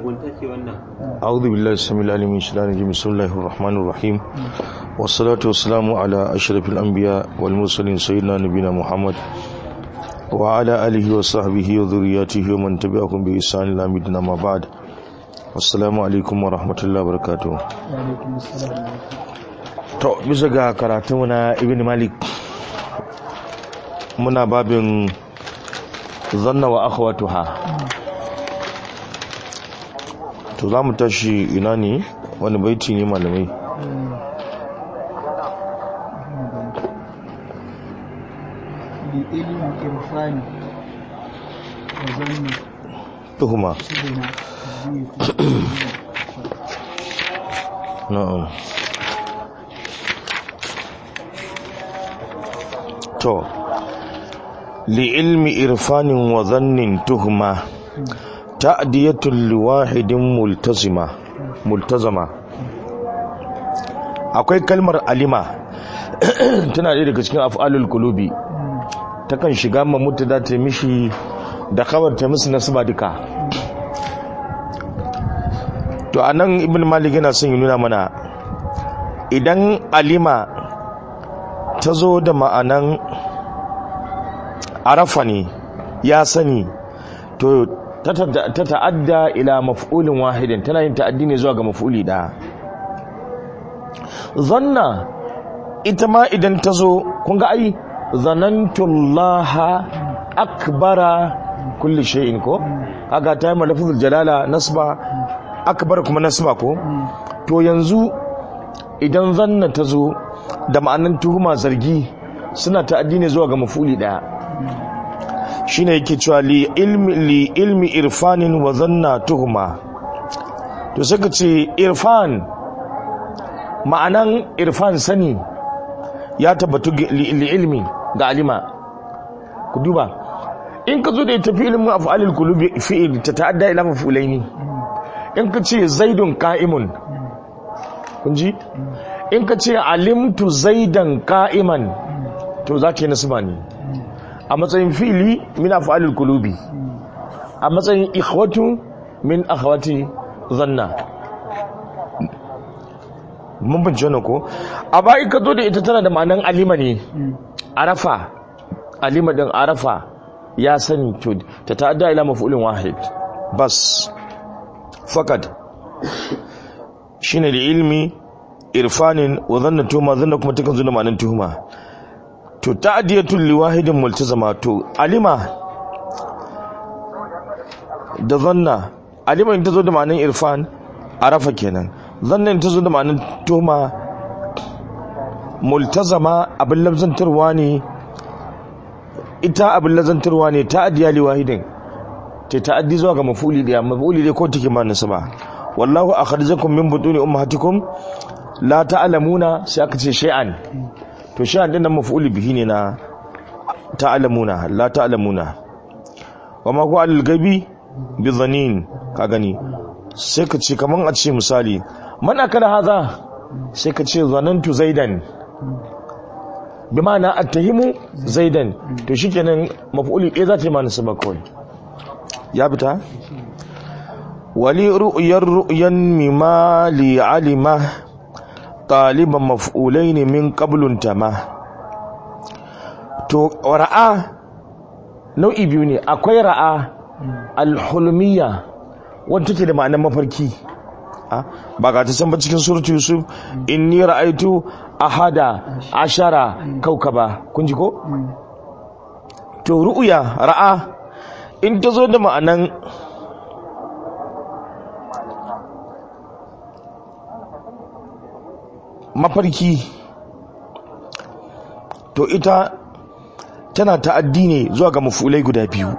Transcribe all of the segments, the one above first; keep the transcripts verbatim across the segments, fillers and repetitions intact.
mugunta ce wannan. A'udhu billahi samil alim min shaitanir rajim. Bismillahir rahmanir rahim. Wassalatu wassalamu ala ashrafil anbiya wal mursalin sayyidina nabiyina Muhammad wa ala alihi wa sahbihi wa dhurriyyatihi wa man tabi'ahum bi ihsan ila yawmiddin, amma ba'd. Assalamu alaikum wa rahmatullahi wa barakatuh. Wa alaikum assalam. To bisa ga karatu na Ibn Malik, muna babin zanna wa akhwatuha. To za mu tashi ina ne, wani baiti ne malamai? Bi ilmi irfani wa zanni Tuhuma. sidina Na'am. To li ilmi irfanin wa zannin tuhuma ta'diyatul liwahidin multazima multazama. Akwai kalmar alima tana ɗaya daga cikin af'alul qulubi, takan shiga ma mutada ta mishi da khabar ta musu nasaba duka. To anan Ibn Malik yana son ya nuna mana, idan alima ta zo da ma'anan arafa ne, ya sani, to ta ta'adda ila maf'ulin wahidin, tana yin ta'addi ne zuwa ga maf'uli ɗaya. Zanna ita ma idan ta zo, kun ga ai zanantullaha akbara kulli shay'in ko, haka ta yi malafizul jalala nasba, akbara kuma nasba ko. To yanzu idan zanna ta zo da ma'anan tuhuma, zargi, suna ta'addi ne zuwa ga maf'uli ɗaya. Shine yake cewa li ilmi li ilmi irfanin wa zanna tuhuma. To sai ka ce irfan, ma'anan irfan sani ya tabbatu li ilmi ga alima. Ku duba, in ka zo da ita fi'ilin mu af'alul qulubi fi'il ta ta'adda ila maf'ulaini. In ka ce zaidun qa'imun, kun ji? In ka ce alimtu zaidan qa'iman, to zaka yi nasba ne a matsayin fi'ili min af'alul qulubi, a matsayin ikhwatu min akhawati zanna. Mun bin jona ko a bai ka zo da ita tana da ma'anan alima ne, arafa, alima din arafa ya sani, to ta ta'adda ila maf'ulin wahid bas fakat. Shine da ilmi irfanin wa zanna tuhuma, zanna kuma takan zo da ma'anan tuhuma. To ta'diyatul liwahidin multazama, to alima da zanna, alima in ta zo da ma'anan irfan arafa kenan, zanna in ta zo da ma'anan tuhuma multazama, abin labzantarwa ne, ita abin labzantarwa ne ta'diya liwahidin, ta ta'addi zuwa ga maf'uli da maf'uli da ko take ma nasaba. Wallahu akhrajakum min butuni ummahatikum la ta'lamuna, sai aka ce shay'an. To shay'an din nan maf'uli bihi ne na ta'lamuna, la ta'lamuna. Wa ma huwa al-ghaibi bi dhanin, ka gani sai ka ce kaman a ce misali man akala haza, sai ka ce zanantu zaidan, bi ma'ana attahimu zaidan. To shikenan maf'uli ɗaya za ta yi ma nasaba kawai, ya fita. wali ru'yar ru'yan mimma li alima taliban maf'ulaini min qablun tama. To ra'a nau'i biyu ne, akwai ra'a al-hulmiyya wanda take da ma'anar mafarki, ba ga ta san ba cikin suratu Yusuf, inni ra'aitu ahada ashara kaukaba, kun ji ko? To ru'ya ra'a in ta zo da ma'anan mafarki, to ita tana ta'addi ne zuwa ga mafulai guda biyu.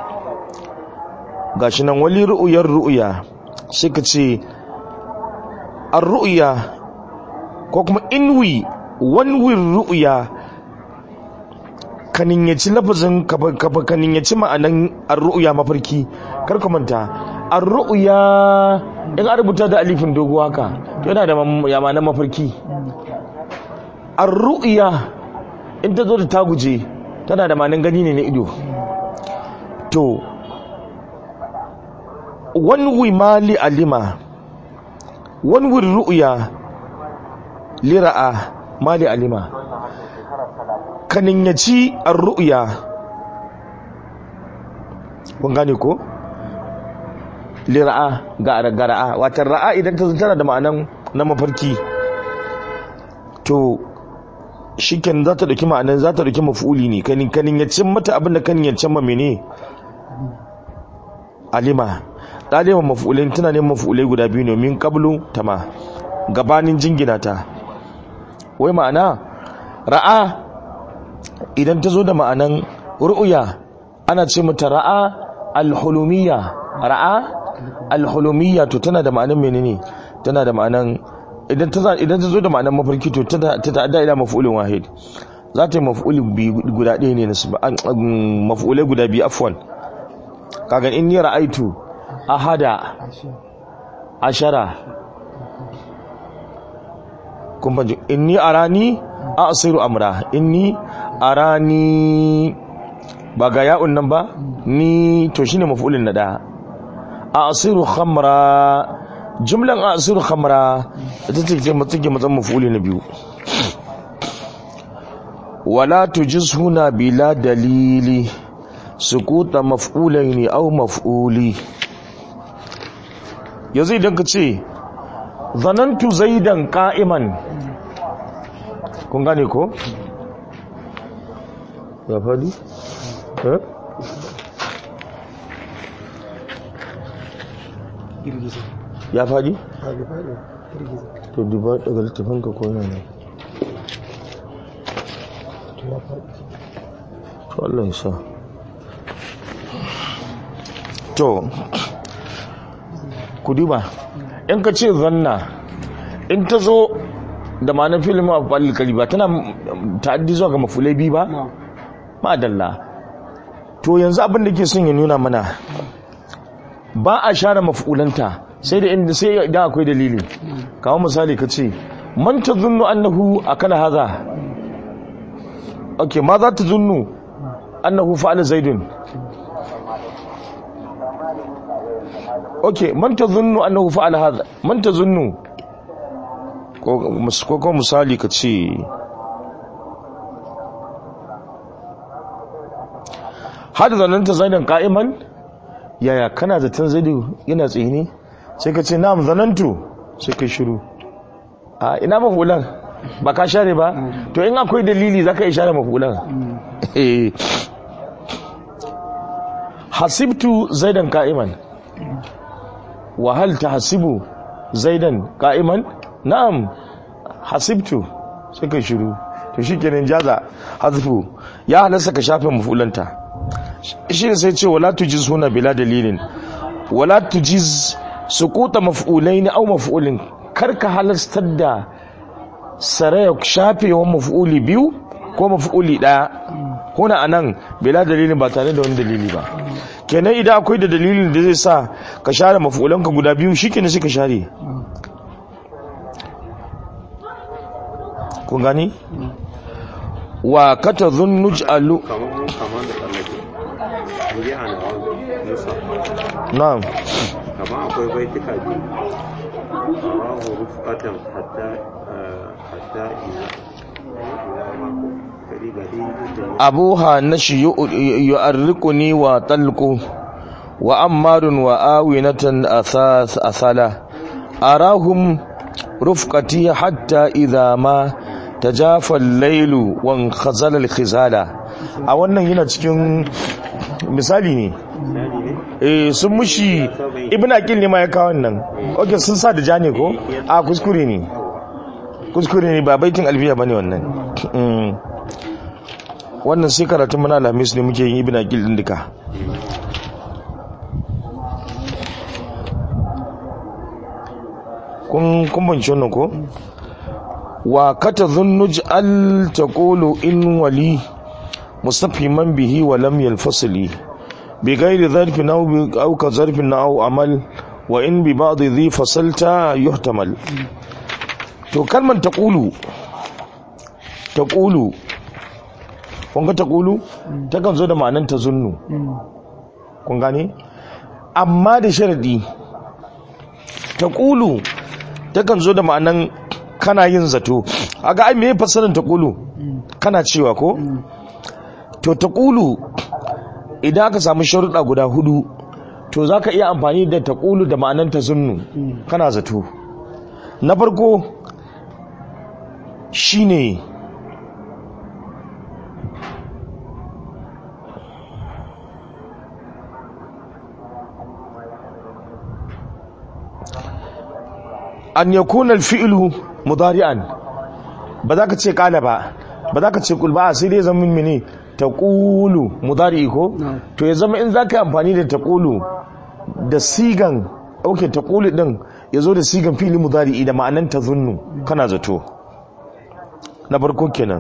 Gashi nan wali ru'uyar ru'uya, sai ka ce ar-ru'ya ko kuma inwi wanwir ru'ya, kanin yaci lafazin kafa, kanin yaci ma'anan ar-ru'ya mafarki. Kar ka manta ar-ru'ya in an rubuta da alifin dogo haka, to yana da yamanan mafarki. Ar-ru'ya in ta zo da ta guje, tana da ma'anan gani ne na ido. To wanwi mali alima wanwi ru'ya lira'a mali alima kanin yaci ar-ru'ya kun gane ko lira'a ga gara'a wata ra'a idan ta tana da ma'anan na mafarki to shiken za ta dauki ma'anan za ta dauki maf'uli ne kanin kanin yacin mata abinda kanin yacin ma mene alima dalima maf'ulin tana ne maf'ulai guda biyu ne min qablu tama gabanin jingina ta wai ma'ana ra'a idan ta zo da ma'anan ru'ya ana ce mata ra'a al-hulumiyya ra'a al-hulumiyya to tana da ma'anan menene tana da ma'anan idan ta idan ta zo da ma'anan mafarki to ta ta'adda ila maf'ulin wahid za ta yi maf'ulin bi guda ɗaya ne maf'ulai guda biyu afwan kaga inni ra'aitu ahada ashara kun fahimci inni arani a'siru amra inni arani ba ga ya'un nan ba ni to shine maf'ulin na da a'siru khamra jumlan a'siru khamra ita ce ce mutuke mazan maf'uli na biyu wala tujizhuna bila dalili sukuta maf'ulaini aw maf'uli yanzu idan ka ce zanantu zaidan qa'iman kun gane ko ya fadi eh ya fadi to duba daga littafin ka ko yana to ya fadi to Allah ya sa to ku duba in ka ce zanna in ta zo da ma'anar filin a falil kaliba tana ta'addi zuwa ga mafulai biyu ba ma'adalla to yanzu abin da ke son ya nuna mana ba a share mafulanta sai da inda sai idan akwai dalili kawo misali ka ce man ta zunnu annahu akala haza okay ma za ta zunnu annahu fa'ala zaidun okay man ta zunnu annahu fa'ala haza man ta zunnu ko ko misali ka ce hada zananta zaidan qa'iman yaya kana zaton zaidu yana tsaye ne sai ka ce na'am zanantu sai ka shiru a ina mafulan ba ka share ba to in akwai dalili zaka yi share mafulan hasibtu zaidan qa'iman wa hal tahsibu zaidan qa'iman na'am hasibtu sai ka shiru to shikenan jaza hazfu ya halasta ka shafe mafulanta shi sai ce wala tujiz huna bila dalilin wala tujiz sukuta maf'ulaini aw maf'ulin karka halastar da saraya shafewan maf'uli biyu ko maf'uli daya huna anan bila dalilin ba tare da wani dalili ba kenan idan akwai da dalilin da zai sa ka share maf'ulanka guda biyu shikenan sai ka share kun gani wa kata dhunnu ja'alu na'am kama akwai baitika biyu rawahu rufqatan hatta hatta ina abuha nashi yu'arriquni wa talqu wa ammarun wa awinatan athas asala arahum rufqati hatta idha ma tajafa al-lailu wa khazala al-khizala a wannan yana cikin misali ne eh sun mushi ibn aqil ne ma ya kawo wannan okay sun sa da jani ko a kuskure ne kuskure ne ba baitin alfiya bane wannan wannan sai karatun mana lamis ne muke yin ibn aqil din duka kun kun bance wannan ko wa katadhunnuj al taqulu in wali mustafiman bihi wa lam yalfasili بغير ظرف أو أو كظرف أو عمل وإن ببعض ذي فصلت يحتمل to kalman taqulu taqulu kun ga taqulu takan zo da ma'anan tazunnu kun gane amma da sharadi taqulu takan zo da ma'anan kana yin zato. Aga ai me fasarin taqulu kana cewa ko to taqulu idan aka samu sharuɗa guda hudu to zaka iya amfani da taqulu da ma'anan tazunnu kana zato. Na farko shine an yakuna al-fi'lu mudari'an, ba za ka ce kala ba, ba za ka ce kul ba, sai dai zama mini taqulu mudari'i ko to ya zama in zaka yi amfani da taqulu da sigan okay taqulu din yazo da sigan fi'li mudari'i da ma'anan tazunnu kana zato. Na farko kenan.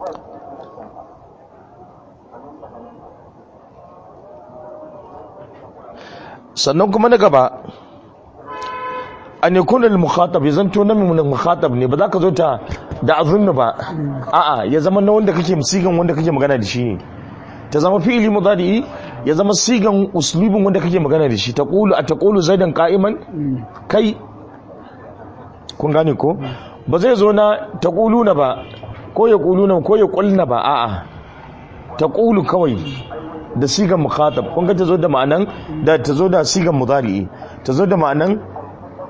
Sannan kuma na gaba an yakuna al-mukhatab ya zanto na min mukhatab ne, ba za ka zo ta da azunnu ba, a'a ya zama na wanda kake sigan wanda kake magana da shi ne, ta zama fi'ili mudari ya zama sigan uslubin wanda kake magana da shi. taqulu ataqulu zaidan qa'iman, kai kun gane ko ba zai zo na taquluna ba ko ya quluna ko ya qulna ba, a'a taqulu kawai da sigan mukhatab. kun ga ta zo da ma'anan da ta zo da sigan mudari, ta zo da ma'anan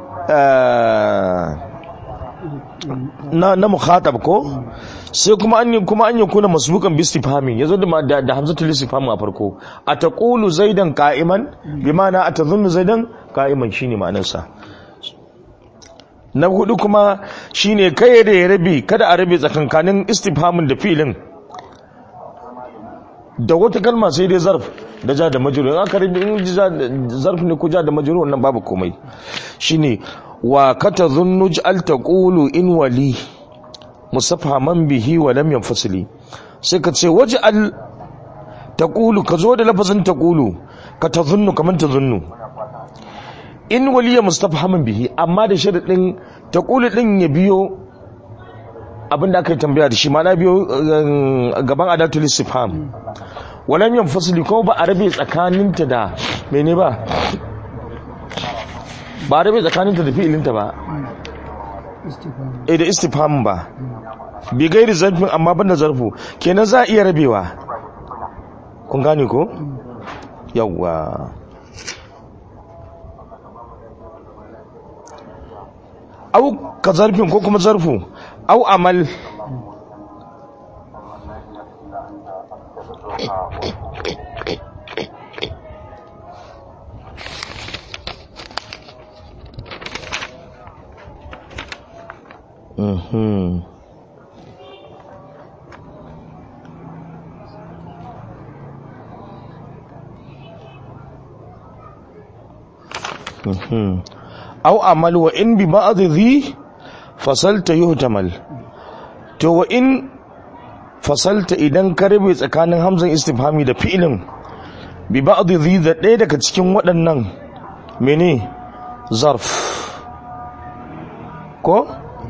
na na mukhatab ko sai kuma an yi kuma an yi kuna masbukan bi istifhamin yazo da da hamzatul istifham a farko. ataqulu zaidan qa'iman bi ma'ana atadhunnu zaidan qa'iman shine ma'anar sa. Na hudu kuma shine kai da ya rabi kada a rabe tsakankanin istifhamin da fi'ilin da wata kalma sai dai zarf da ja da majrur. in aka rabe in zarf ne ko ja da majrur wannan babu komai. shine wa katadhunnu ja'al taqulu in wali musafhaman bihi wa lam yanfasili, sai ka ce waj'al taqulu ka zo da lafazin taqulu ka tadhunnu kaman tadhunnu in waliya mustafhaman bihi, amma da sharadin taqulu din ya biyo abinda aka yi tambaya da shi, ma na biyo gaban adatul istifham. wa lam yanfasili ko ba a rabe tsakaninta da mene ba ba rabe tsakaninta da fi'ilinta ba, eh da istifham ba, bi gairi zarfin amma banda zarfu, kenan za a iya rabewa. kun gane ko yawwa. au ka zarfin ko kuma zarfu au amal Mhm. Mhm. Au amal wa in bi ba'd dhi fasalta yuhtamal. To wa in fasalta idan ka rabe tsakanin hamzan istifhami da fi'ilin bi ba'd dhi da ɗaya daga cikin waɗannan mene zarf ko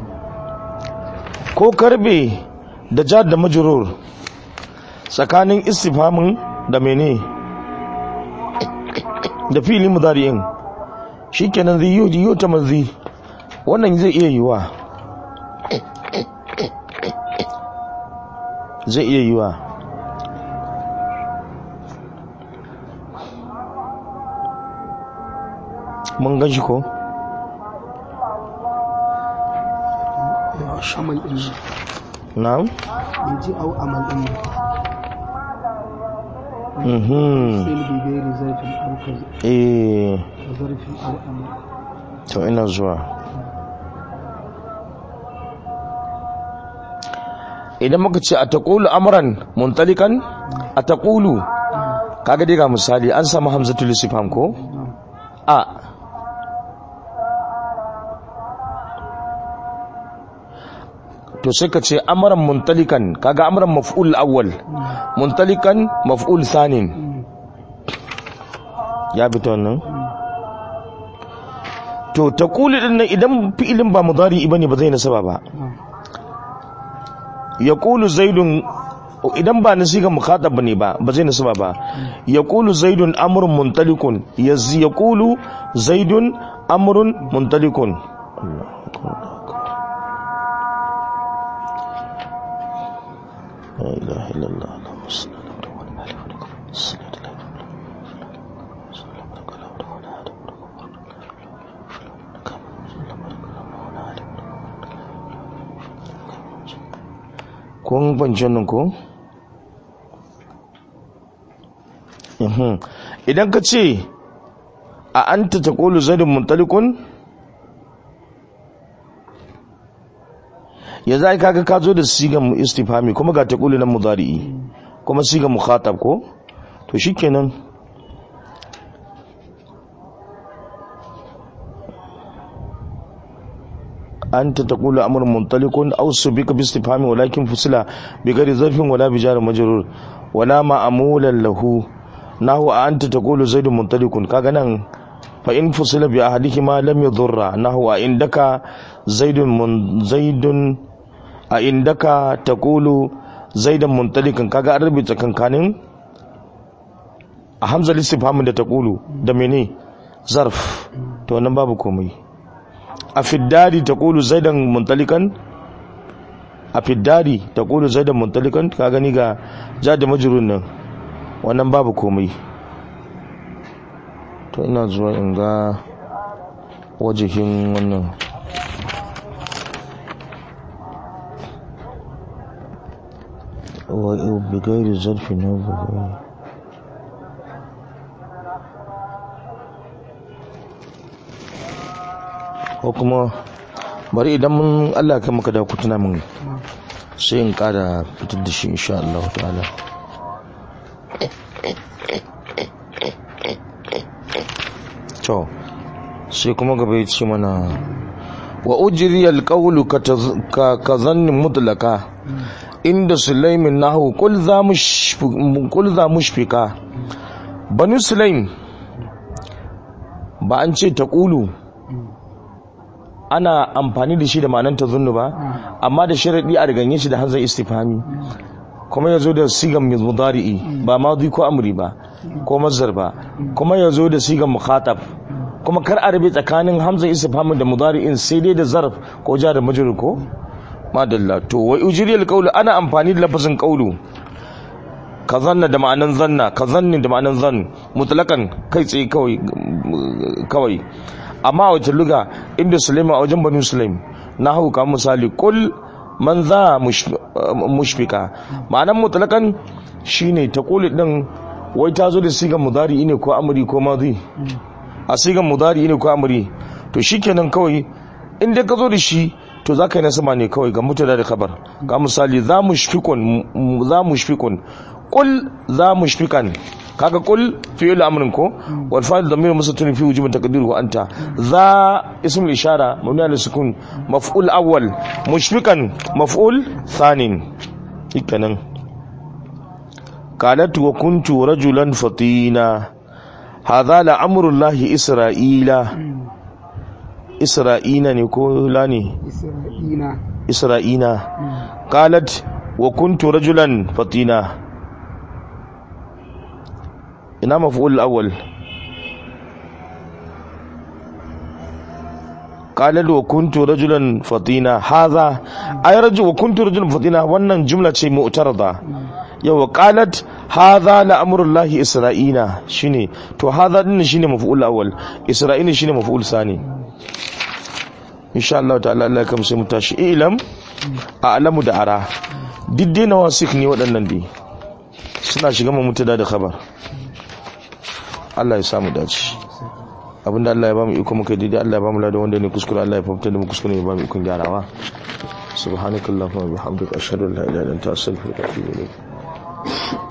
ko karbe da jar da majrur tsakanin istifhamin da mene da fi'ilin mudari'in, shikenan zai yi yi ta manzi wannan zai iya yiwa zai iya yiwa mun gan shi ko shamal din na'am yaji au amal din mhm sai bi gairi zarfin au kaza eh zarfin au amal. to ina zuwa. idan muka ce a taqulu amran muntalikan a taqulu kaga dai ga misali an samu hamzatul istifham ko a to sai ka ce amran muntalikan kaga amran maf'ul awwal muntalikan maf'ul sanin ya bi to nan. to taqulu din nan idan fi'ilin ba mudari bane ba zai nasaba ba. yaqulu zaidun idan ba nasiga mukhatab bane ba ba zai nasaba ba yaqulu zaidun amrun muntalikun yazi yaqulu zaidun amrun muntalikun la ilaha illallah kun bancin nan ko idan ka ce a anta taqulu zaidun muntalikun ya zai kaga ka zo da sigan istifhami kuma ga taqulu nan mudari'i kuma sigan mukhatab ko to shikenan anta taqulu amrun muntalikun aw subika bi istifhami walakin fusila bi ghairi zarfin wala bi jar majrur wala ma'mulan lahu nahu anta taqulu zaidun muntalikun kaga nan fa in fusila bi ahadihima lam yadhurra nahu indaka zaidun mun zaidun a indaka taqulu zaidan muntalikan kaga an rubuta kankanin a hamzal istifham da taqulu da mene zarf to nan babu komai a fiddari taqulu zaidan muntalikan a fiddari taqulu zaidan muntalikan ka gani ga ja da majrurun nan wannan babu komai to ina zuwa in ga wajihin wannan wa bi gairi zarfi na bugai ko kuma bari idan mun Allah kai maka da kutuna mun sai in kada fitar da shi insha Allah ta'ala to sai kuma gaba ya ce mana wa ujri alqawlu ka ka zanni mutlaka inda sulaimin nahu qul za mush qul za mushfika banu sulaim ba an ce taqulu ana amfani da shi da ma'anar tazunnu ba amma da sharadi a riganye shi da hanzar istifhami kuma yazo da sigan mudari'i ba madi ko amri ba ko mazdar ba kuma yazo da sigan mukhatab kuma kar a rabe tsakanin hamzar istifhami da mudari'in sai dai da zarf ko jar da majrur ko madalla to wa ujriyal qawlu ana amfani da lafazin qawlu ka zanna da ma'anan zanna ka zanni da ma'anan zan mutlakan kai tsaye kawai kawai amma a wata luga inda Sulaiman a wajen Banu Sulaim na hau ka misali kul man za mushfika ma'anan mutlakan shine ta kuli din wai ta zo da sigan mudari ne ko amri ko madhi a sigan mudari ne ko amri to shikenan kawai inda ka zo da shi to za ka yi nasama ne kawai ga mutada da kabar ga misali za mushfikun za mushfikun kul za mushfikan kaga kul fi'il amrin ko wal fa'il damir musatun fi wujub taqdiruhu anta za ism al ishara mabni al sukun maf'ul awwal mushfikan maf'ul thanin ikanan qalat wa kuntu rajulan fatina hadha la amru llahi isra'ila isra'ina ne ko la ne isra'ina isra'ina qalat wa kuntu rajulan fatina ina maf'ul awwal qala wa kuntu rajulan fatina hadha ay rajul wa kuntu rajulan fatina wannan jumla ce mu'tarada yawa qalat hadha la amrullahi isra'ina shine to hadha din shine maf'ul awwal isra'ina shine maf'ul sani insha Allah ta'ala Allah kam sai mu tashi ilam a'lamu da ara diddai nawasik ne waɗannan dai suna shiga mu mutada da khabar Allah ya samu dace abinda Allah ya bamu iko muka daidai Allah ya bamu ladan wanda ne kuskure Allah ya fahimta da mu kuskure ya bamu ikon gyarawa subhanakallahumma wa bihamdika ashhadu an la ilaha illa anta astaghfiruka wa atubu ilayk